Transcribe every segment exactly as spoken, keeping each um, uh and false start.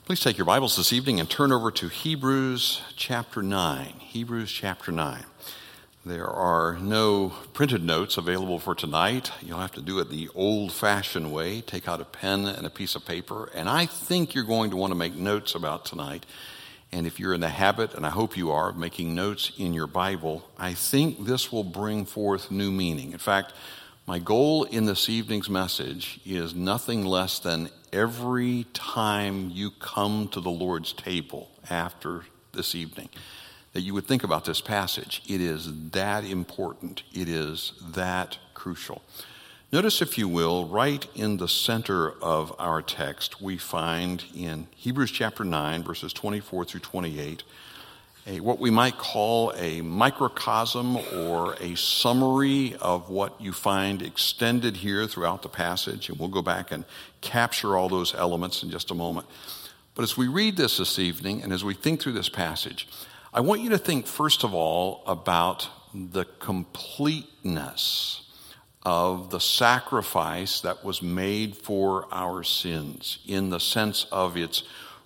Please take your Bibles this evening and turn over to Hebrews chapter nine. Hebrews chapter nine. There are no printed notes available for tonight. You'll have to do it the old-fashioned way. Take out a pen and a piece of paper. And I think you're going to want to make notes about tonight. And if you're in the habit, and I hope you are, of making notes in your Bible, I think this will bring forth new meaning. In fact, my goal in this evening's message is nothing less than every time you come to the Lord's table after this evening, that you would think about this passage. It is that important. It is that crucial. Notice, if you will, right in the center of our text, we find in Hebrews chapter nine, verses twenty-four through twenty-eight, a, what we might call a microcosm or a summary of what you find extended here throughout the passage. And we'll go back and capture all those elements in just a moment. But as we read this this evening and as we think through this passage, I want you to think first of all about the completeness of the sacrifice that was made for our sins, in the sense of its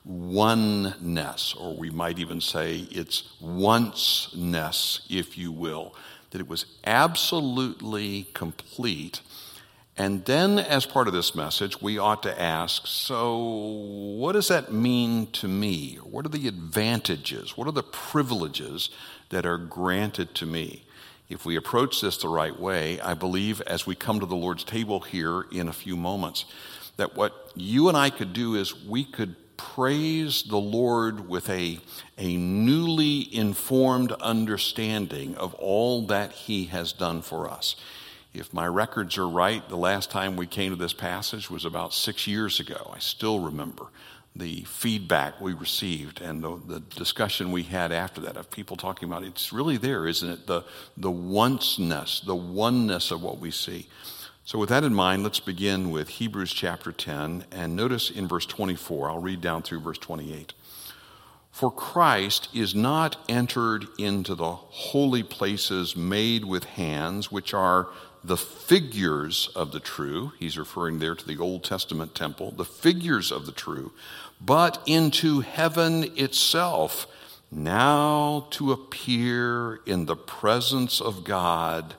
oneness, or we might even say its onceness, if you will, that it was absolutely complete. And then, as part of this message, we ought to ask, so what does that mean to me? What are the advantages? What are the privileges that are granted to me? If we approach this the right way, I believe as we come to the Lord's table here in a few moments, that what you and I could do is we could praise the Lord with a, a newly informed understanding of all that He has done for us. If my records are right, the last time we came to this passage was about six years ago. I still remember the feedback we received and the, the discussion we had after that of people talking about it's really there, isn't it? The, the onceness, the oneness of what we see. So with that in mind, let's begin with Hebrews chapter ten, and notice in verse twenty-four, I'll read down through verse twenty-eight. For Christ is not entered into the holy places made with hands, which are the figures of the true. He's referring there to the Old Testament temple, the figures of the true, but into heaven itself, now to appear in the presence of God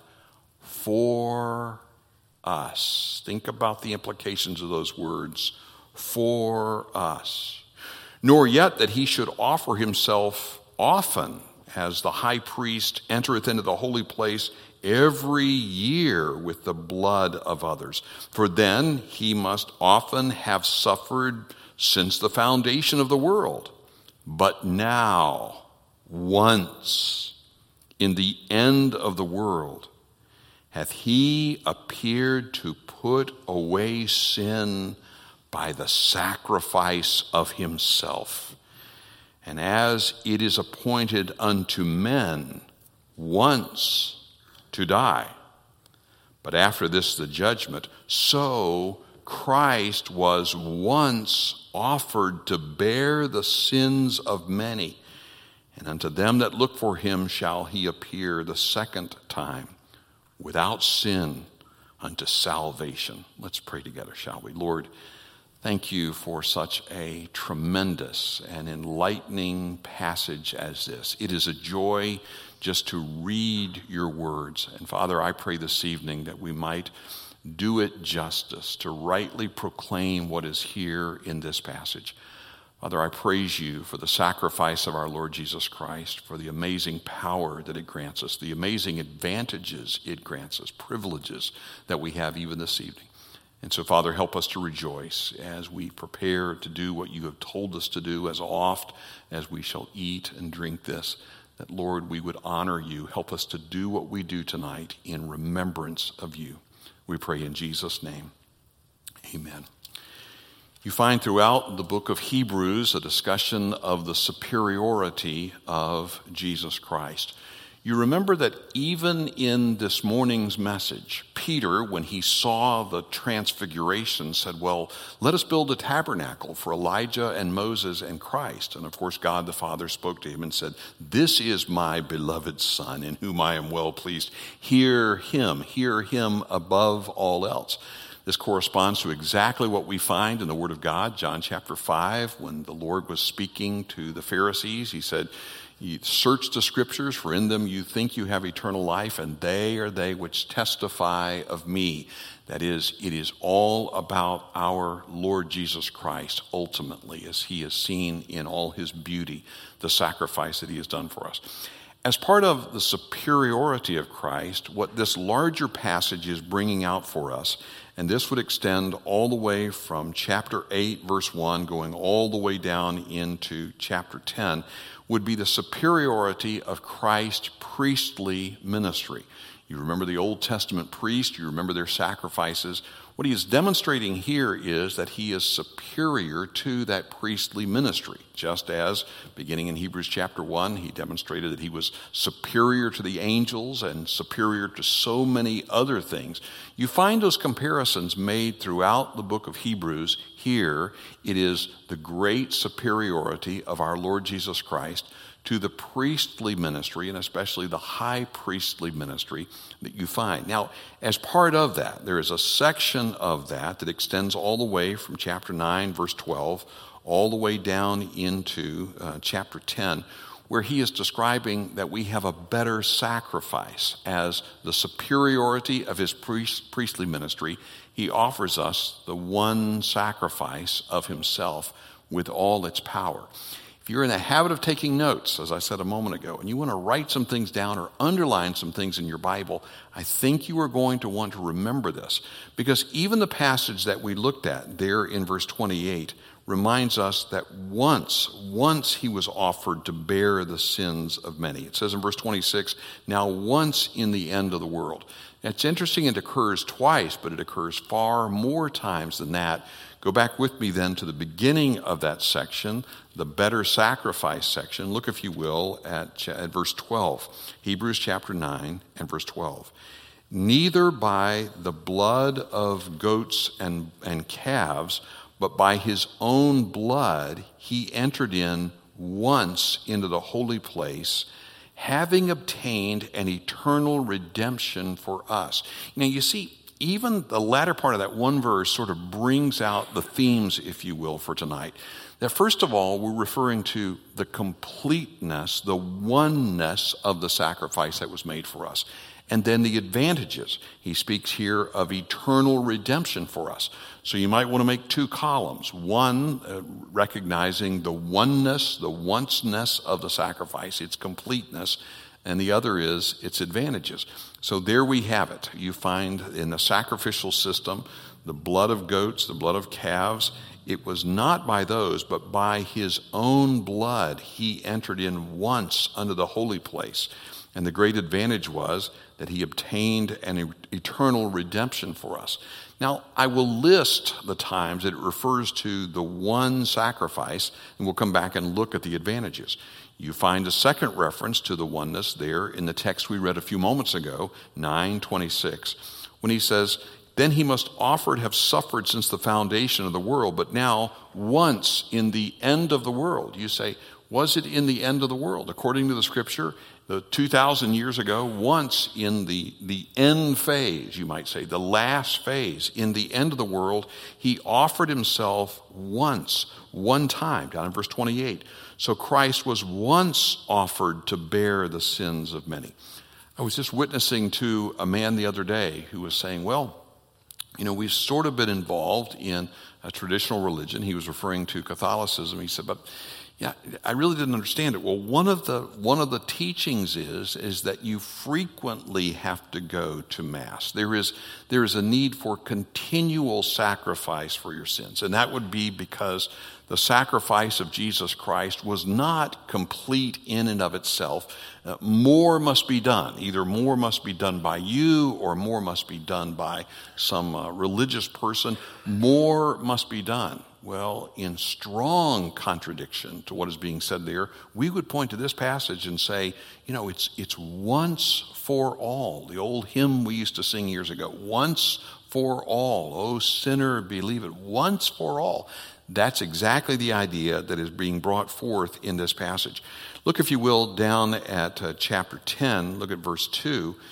for us. Think about the implications of those words, for us. Nor yet that he should offer himself often, as the high priest entereth into the holy place every year with the blood of others. For then he must often have suffered since the foundation of the world. But now, once, in the end of the world, hath he appeared to put away sin by the sacrifice of himself. And as it is appointed unto men once to die, but after this the judgment, so Christ was once offered to bear the sins of many, and unto them that look for him shall he appear the second time, without sin, unto salvation. Let's pray together, shall we? Lord, thank you for such a tremendous and enlightening passage as this. It is a joy just to read your words. And Father, I pray this evening that we might do it justice, to rightly proclaim what is here in this passage. Father, I praise you for the sacrifice of our Lord Jesus Christ, for the amazing power that it grants us, the amazing advantages it grants us, privileges that we have even this evening. And so, Father, help us to rejoice as we prepare to do what you have told us to do as oft as we shall eat and drink this, that, Lord, we would honor you. Help us to do what we do tonight in remembrance of you. We pray in Jesus' name. Amen. You find throughout the book of Hebrews a discussion of the superiority of Jesus Christ. You remember that even in this morning's message, Peter, when he saw the transfiguration, said, well, let us build a tabernacle for Elijah and Moses and Christ. And of course, God the Father spoke to him and said, this is my beloved Son, in whom I am well pleased. Hear him, hear him above all else. This corresponds to exactly what we find in the Word of God, John chapter five, when the Lord was speaking to the Pharisees. He said, "You search the Scriptures, for in them you think you have eternal life, and they are they which testify of me." That is, it is all about our Lord Jesus Christ, ultimately, as he is seen in all his beauty, the sacrifice that he has done for us. As part of the superiority of Christ, what this larger passage is bringing out for us, and this would extend all the way from chapter eight, verse one, going all the way down into chapter ten, would be the superiority of Christ's priestly ministry. You remember the Old Testament priest, you remember their sacrifices. What he is demonstrating here is that he is superior to that priestly ministry, just as, beginning in Hebrews chapter one, he demonstrated that he was superior to the angels and superior to so many other things. You find those comparisons made throughout the book of Hebrews. Here, it is the great superiority of our Lord Jesus Christ to the priestly ministry, and especially the high priestly ministry that you find. Now, as part of that, there is a section of that that extends all the way from chapter nine, verse twelve, all the way down into uh, chapter ten, where he is describing that we have a better sacrifice. As the superiority of his priest, priestly ministry, he offers us the one sacrifice of himself with all its power. If you're in the habit of taking notes, as I said a moment ago, and you want to write some things down or underline some things in your Bible, I think you are going to want to remember this. Because even the passage that we looked at there in verse twenty-eight reminds us that once, once he was offered to bear the sins of many. It says in verse twenty-six, now once in the end of the world. It's interesting, it occurs twice, but it occurs far more times than that. Go back with me then to the beginning of that section, the better sacrifice section. Look, if you will, at, at verse twelve. Hebrews chapter nine and verse twelve. Neither by the blood of goats and, and calves, but by his own blood he entered in once into the holy place, having obtained an eternal redemption for us. Now you see, even the latter part of that one verse sort of brings out the themes, if you will, for tonight. That first of all, we're referring to the completeness, the oneness of the sacrifice that was made for us. And then the advantages. He speaks here of eternal redemption for us. So you might want to make two columns. One, uh, recognizing the oneness, the onceness of the sacrifice, its completeness. And the other is its advantages. So there we have it. You find in the sacrificial system, the blood of goats, the blood of calves. It was not by those, but by his own blood he entered in once unto the holy place. And the great advantage was that he obtained an eternal redemption for us. Now, I will list the times that it refers to the one sacrifice, and we'll come back and look at the advantages. You find a second reference to the oneness there in the text we read a few moments ago, nine twenty-six, when he says, then he must offered have suffered since the foundation of the world, but now once in the end of the world. You say, was it in the end of the world? According to the scripture, the two thousand years ago, once in the, the end phase, you might say, the last phase, in the end of the world, he offered himself once, one time, down in verse twenty-eight. So Christ was once offered to bear the sins of many. I was just witnessing to a man the other day who was saying, well, you know, we've sort of been involved in a traditional religion. He was referring to Catholicism. He said, but yeah, I really didn't understand it. Well, one of the one of the teachings is is that you frequently have to go to Mass. There is there is a need for continual sacrifice for your sins, and that would be because the sacrifice of Jesus Christ was not complete in and of itself. Uh, more must be done. Either more must be done by you or more must be done by some uh, religious person. More must be done. Well, in strong contradiction to what is being said there, we would point to this passage and say, you know, it's it's once for all. The old hymn we used to sing years ago, once for all. Oh, sinner, believe it, once for all. That's exactly the idea that is being brought forth in this passage. Look, if you will, down at uh, chapter ten, look at verse two.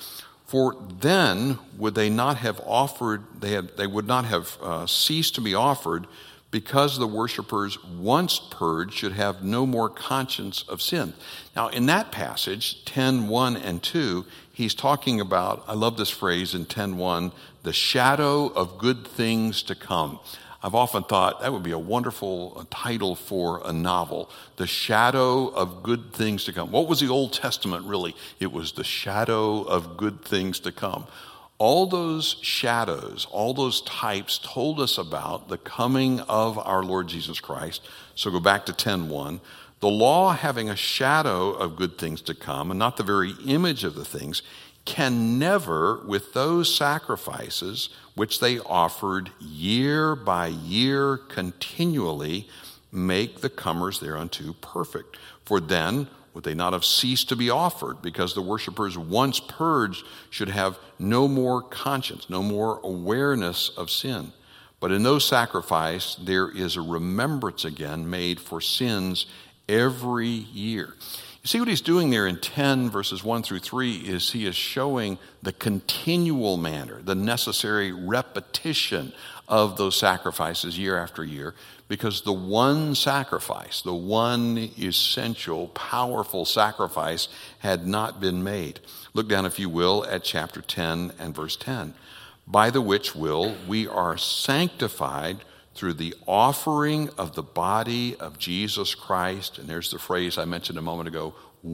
For then would they not have offered, they, had, they would not have uh, ceased to be offered, because the worshipers once purged should have no more conscience of sin. Now in that passage, ten one and two, he's talking about, I love this phrase in ten one, the shadow of good things to come. I've often thought that would be a wonderful title for a novel, The Shadow of Good Things to Come. What was the Old Testament really? It was the shadow of good things to come. All those shadows, all those types told us about the coming of our Lord Jesus Christ. So go back to ten one. The law, having a shadow of good things to come and not the very image of the things, can never, with those sacrifices which they offered year by year continually, make the comers thereunto perfect. For then would they not have ceased to be offered, because the worshipers once purged should have no more conscience, no more awareness of sin. But in no sacrifice there is a remembrance again made for sins every year. You see what he's doing there in ten verses one through three is he is showing the continual manner, the necessary repetition of those sacrifices year after year, because the one sacrifice, the one essential, powerful sacrifice had not been made. Look down, if you will, at chapter ten and verse ten. By the which will we are sanctified through the offering of the body of Jesus Christ. And there's the phrase I mentioned a moment ago,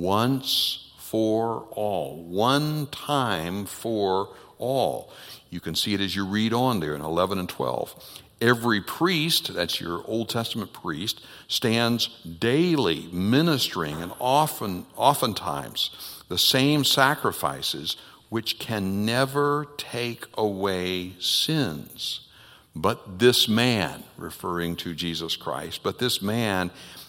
once for all. One time for all. You can see it as you read on there in eleven and twelve. Every priest, that's your Old Testament priest, stands daily ministering and often, oftentimes the same sacrifices which can never take away sins. But this man, referring to Jesus Christ, but this man,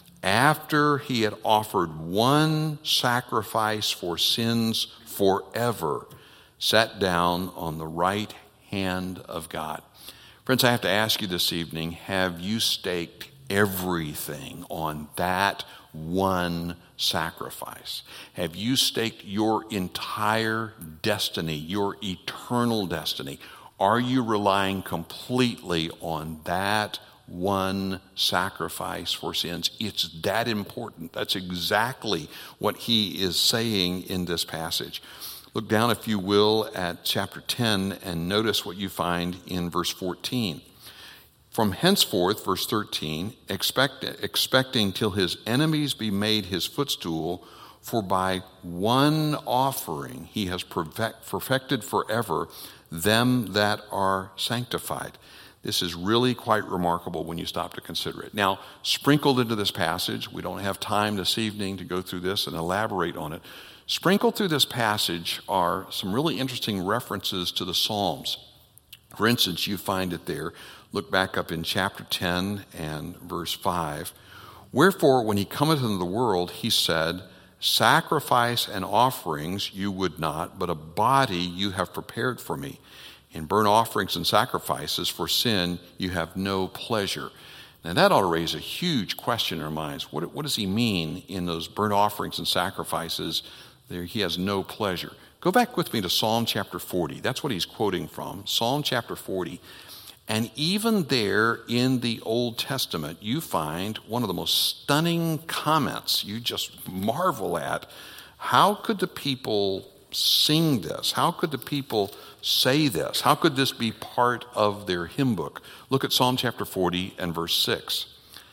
after he had offered one sacrifice for sins forever, sat down on the right hand of God. Friends, I have to ask you this evening, have you staked everything on that one sacrifice? Have you staked your entire destiny, your eternal destiny? Are you relying completely on that one sacrifice for sins? It's that important. That's exactly what he is saying in this passage. Look down, if you will, at chapter ten and notice what you find in verse fourteen. From henceforth, verse thirteen, expect, expecting till his enemies be made his footstool, for by one offering he has perfect, perfected forever them that are sanctified. This is really quite remarkable when you stop to consider it. Now, sprinkled into this passage, we don't have time this evening to go through this and elaborate on it. Sprinkled through this passage are some really interesting references to the Psalms. For instance, you find it there. Look back up in chapter ten and verse five. Wherefore, when he cometh into the world, he said, sacrifice and offerings you would not, but a body you have prepared for me. In burnt offerings and sacrifices for sin you have no pleasure. Now that ought to raise a huge question in our minds. What, what does he mean in those burnt offerings and sacrifices? There he has no pleasure. Go back with me to Psalm chapter forty. That's what he's quoting from, Psalm chapter forty. And even there in the Old Testament, you find one of the most stunning comments you just marvel at. How could the people sing this? How could the people say this? How could this be part of their hymn book? Look at Psalm chapter forty and verse six.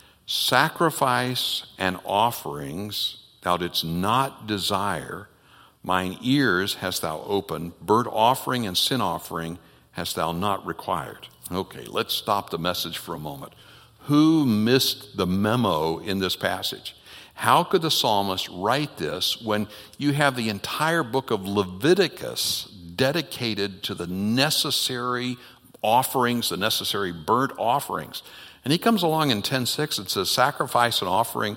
Sacrifice and offerings thou didst not desire, mine ears hast thou opened, burnt offering and sin offering hast thou not required. Okay, let's stop the message for a moment. Who missed the memo in this passage? How could the psalmist write this when you have the entire book of Leviticus dedicated to the necessary offerings, the necessary burnt offerings? And he comes along in ten six and says, sacrifice and offering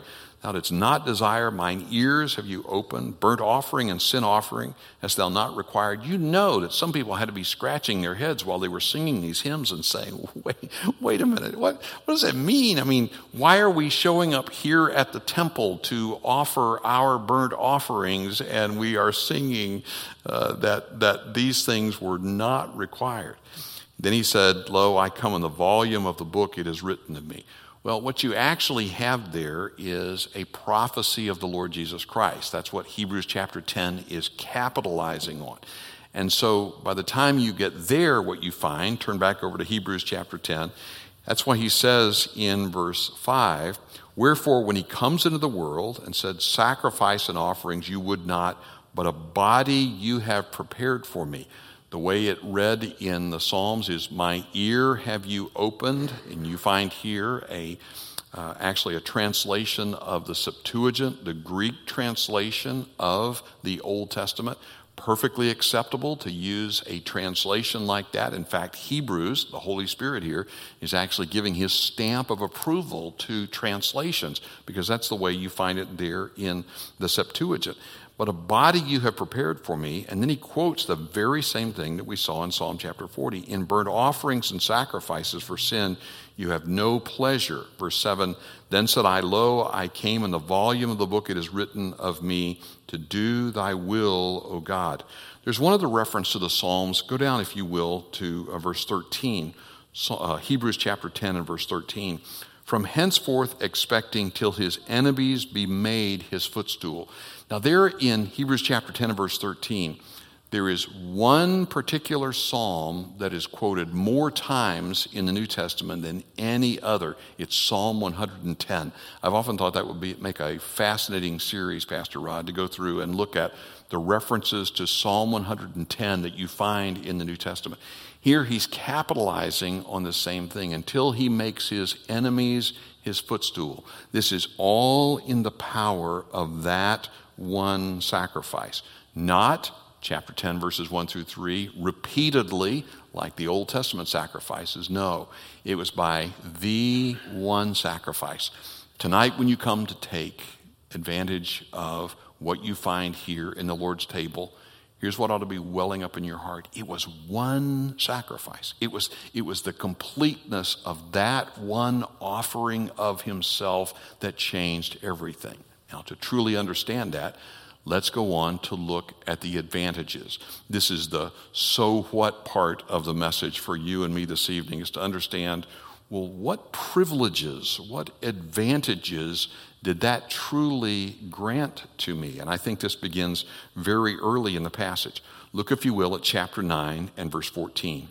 Thou didst not desire, mine ears have you opened. Burnt offering and sin offering hast thou not required. You know that some people had to be scratching their heads while they were singing these hymns and saying, wait, wait a minute, what, what does that mean? I mean, why are we showing up here at the temple to offer our burnt offerings and we are singing uh, that, that these things were not required? Then he said, Lo, I come in the volume of the book, it is written of me. Well, what you actually have there is a prophecy of the Lord Jesus Christ. That's what Hebrews chapter ten is capitalizing on. And so by the time you get there, what you find, turn back over to Hebrews chapter ten, that's why he says in verse five, Wherefore when he comes into the world and said, Sacrifice and offerings you would not, but a body you have prepared for me. The way it read in the Psalms is, my ear have you opened, and you find here a uh, actually a translation of the Septuagint, the Greek translation of the Old Testament. Perfectly acceptable to use a translation like that. In fact, Hebrews, the Holy Spirit here, is actually giving his stamp of approval to translations, because that's the way you find it there in the Septuagint. But a body you have prepared for me, and then he quotes the very same thing that we saw in Psalm chapter forty. In burnt offerings and sacrifices for sin, you have no pleasure. Verse seven, Then said I, Lo, I came in the volume of the book, it is written of me, to do thy will, O God. There's one other reference to the Psalms. Go down, if you will, to uh, verse thirteen, so, uh, Hebrews chapter ten and verse thirteen. From henceforth expecting till his enemies be made his footstool. Now there in Hebrews chapter ten and verse thirteen, there is one particular psalm that is quoted more times in the New Testament than any other. It's Psalm one hundred ten. I've often thought that would be make a fascinating series, Pastor Rod, to go through and look at the references to Psalm one hundred ten that you find in the New Testament. Here he's capitalizing on the same thing, until he makes his enemies his footstool. This is all in the power of that one sacrifice. Not, chapter ten, verses one through three, repeatedly, like the Old Testament sacrifices. No, it was by the one sacrifice. Tonight, when you come to take advantage of what you find here in the Lord's table, here's what ought to be welling up in your heart. It was one sacrifice. It was, it was the completeness of that one offering of himself that changed everything. Now, to truly understand that, let's go on to look at the advantages. This is the so what part of the message for you and me this evening, is to understand, well, what privileges, what advantages did that truly grant to me? And I think this begins very early in the passage. Look, if you will, at chapter nine and verse fourteen.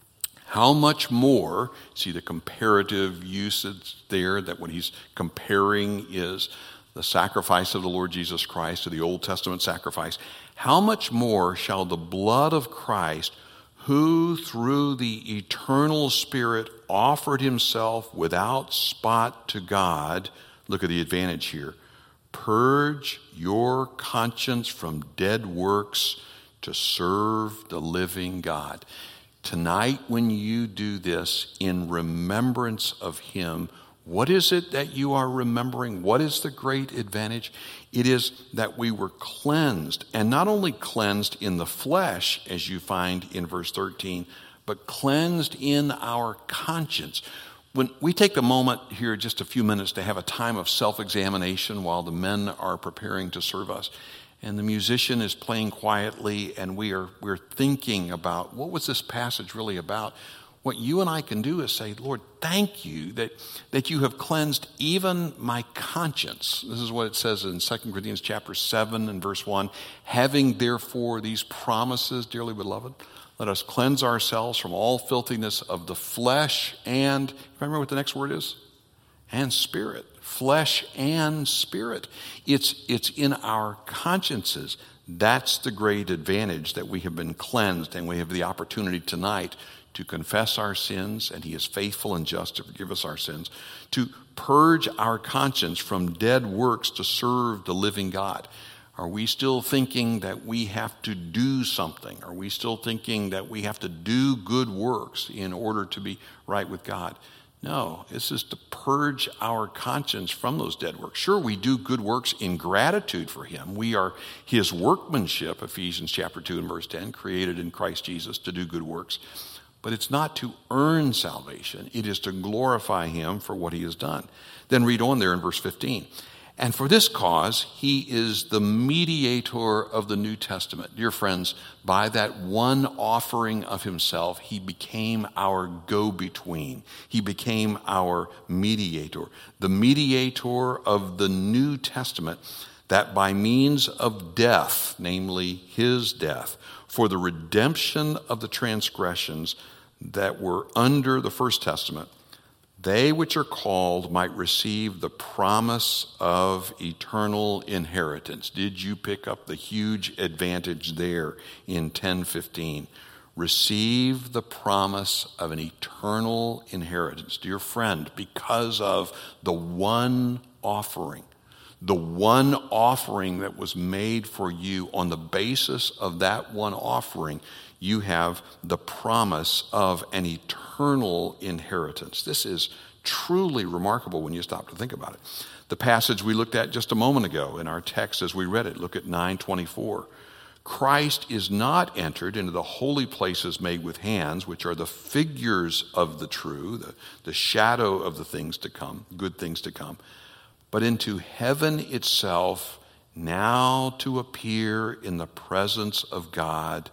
How much more, see the comparative usage there, that what he's comparing is the sacrifice of the Lord Jesus Christ to the Old Testament sacrifice. How much more shall the blood of Christ, who through the eternal Spirit offered himself without spot to God, look at the advantage here, purge your conscience from dead works to serve the living God. Tonight, when you do this in remembrance of him, what is it that you are remembering? What is the great advantage? It is that we were cleansed, and not only cleansed in the flesh, as you find in verse thirteen, but cleansed in our conscience. When we take the moment here, just a few minutes, to have a time of self-examination while the men are preparing to serve us, and the musician is playing quietly, and we are we're thinking about, what was this passage really about? What you and I can do is say, Lord, thank you that, that you have cleansed even my conscience. This is what it says in Second Corinthians chapter seven and verse one. Having therefore these promises, dearly beloved, let us cleanse ourselves from all filthiness of the flesh and, remember what the next word is? And spirit. Flesh and spirit. It's, it's in our consciences. That's the great advantage, that we have been cleansed, and we have the opportunity tonight to confess our sins, and he is faithful and just to forgive us our sins, to purge our conscience from dead works to serve the living God. Are we still thinking that we have to do something? Are we still thinking that we have to do good works in order to be right with God? No, this is to purge our conscience from those dead works. Sure, we do good works in gratitude for him. We are his workmanship, Ephesians chapter two and verse ten, created in Christ Jesus to do good works. But it's not to earn salvation. It is to glorify him for what he has done. Then read on there in verse fifteen. And for this cause, he is the mediator of the New Testament. Dear friends, by that one offering of himself, he became our go-between. He became our mediator. The mediator of the New Testament, that by means of death, namely his death, for the redemption of the transgressions that were under the First Testament, they which are called might receive the promise of eternal inheritance. Did you pick up the huge advantage there in ten fifteen? Receive the promise of an eternal inheritance. Dear friend, because of the one offering, the one offering that was made for you, on the basis of that one offering, you have the promise of an eternal inheritance. This is truly remarkable when you stop to think about it. The passage we looked at just a moment ago in our text as we read it, look at nine twenty-four. Christ is not entered into the holy places made with hands, which are the figures of the true, the, the shadow of the things to come, good things to come, but into heaven itself, now to appear in the presence of God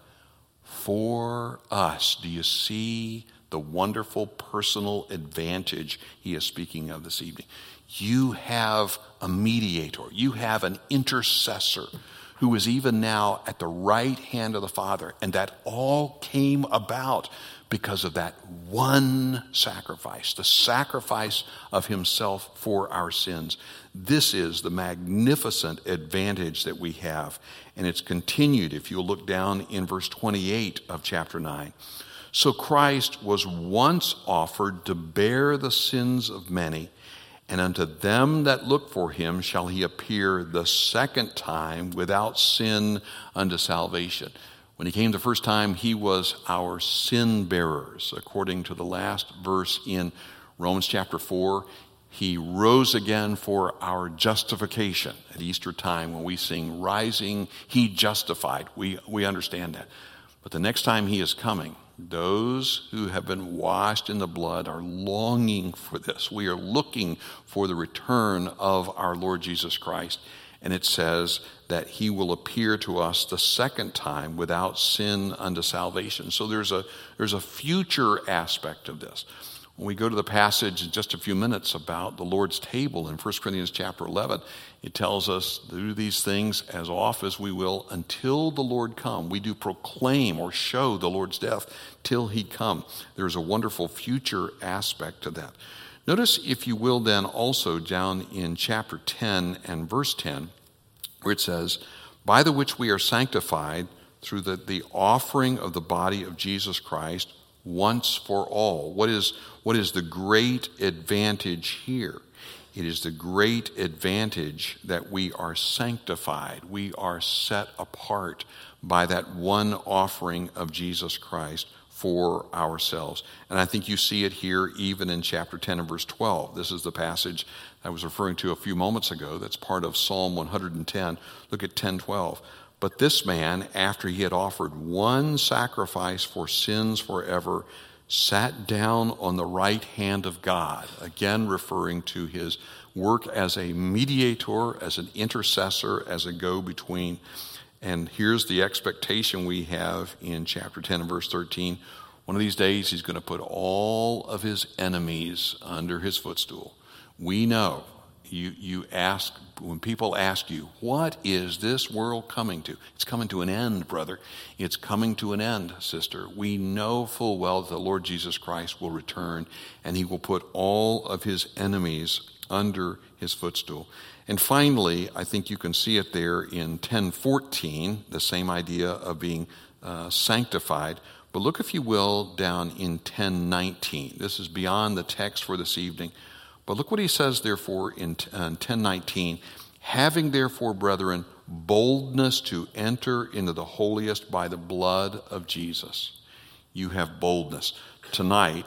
for us. Do you see the wonderful personal advantage he is speaking of this evening? You have a mediator. You have an intercessor who is even now at the right hand of the Father. And that all came about because of that one sacrifice, the sacrifice of himself for our sins. This is the magnificent advantage that we have. And it's continued if you'll look down in verse twenty-eight of chapter nine. So Christ was once offered to bear the sins of many, and unto them that look for him shall he appear the second time without sin unto salvation. When he came the first time, he was our sin bearers. According to the last verse in Romans chapter four, he rose again for our justification. At Easter time, when we sing, rising, he justified. We, we understand that. But the next time he is coming, those who have been washed in the blood are longing for this. We are looking for the return of our Lord Jesus Christ. And it says that he will appear to us the second time without sin unto salvation. So there's a, there's a future aspect of this. When we go to the passage in just a few minutes about the Lord's table in First Corinthians chapter eleven, it tells us to do these things as oft as we will until the Lord come. We do proclaim or show the Lord's death till he come. There's a wonderful future aspect to that. Notice, if you will, then also down in chapter ten and verse ten, where it says, by the which we are sanctified through the, the offering of the body of Jesus Christ once for all. What is, what is the great advantage here? It is the great advantage that we are sanctified. We are set apart by that one offering of Jesus Christ for ourselves. And I think you see it here even in chapter ten and verse twelve. This is the passage I was referring to a few moments ago. That's part of Psalm one hundred ten. Look at ten twelve. But this man, after he had offered one sacrifice for sins forever, sat down on the right hand of God, again referring to his work as a mediator, as an intercessor, as a go-between. And here's the expectation we have in chapter ten and verse thirteen. One of these days, he's going to put all of his enemies under his footstool. We know, you, you ask, when people ask you, what is this world coming to? It's coming to an end, brother. It's coming to an end, sister. We know full well that the Lord Jesus Christ will return, and he will put all of his enemies under his footstool. And finally, I think you can see it there in ten fourteen, the same idea of being uh, sanctified. But look, if you will, down in ten nineteen. This is beyond the text for this evening. But look what he says, therefore, in ten nineteen. Having, therefore, brethren, boldness to enter into the holiest by the blood of Jesus. You have boldness. Tonight,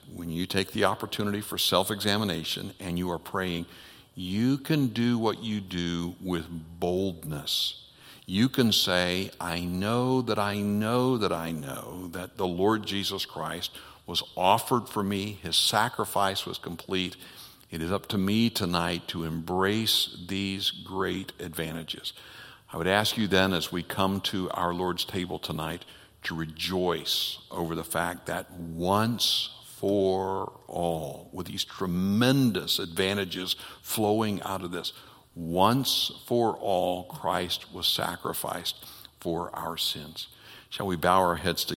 when you take the opportunity for self-examination and you are praying, you can do what you do with boldness. You can say, I know that I know that I know that the Lord Jesus Christ was offered for me. His sacrifice was complete. It is up to me tonight to embrace these great advantages. I would ask you then, as we come to our Lord's table tonight, to rejoice over the fact that once for all, with these tremendous advantages flowing out of this, once for all, Christ was sacrificed for our sins. Shall we bow our heads together?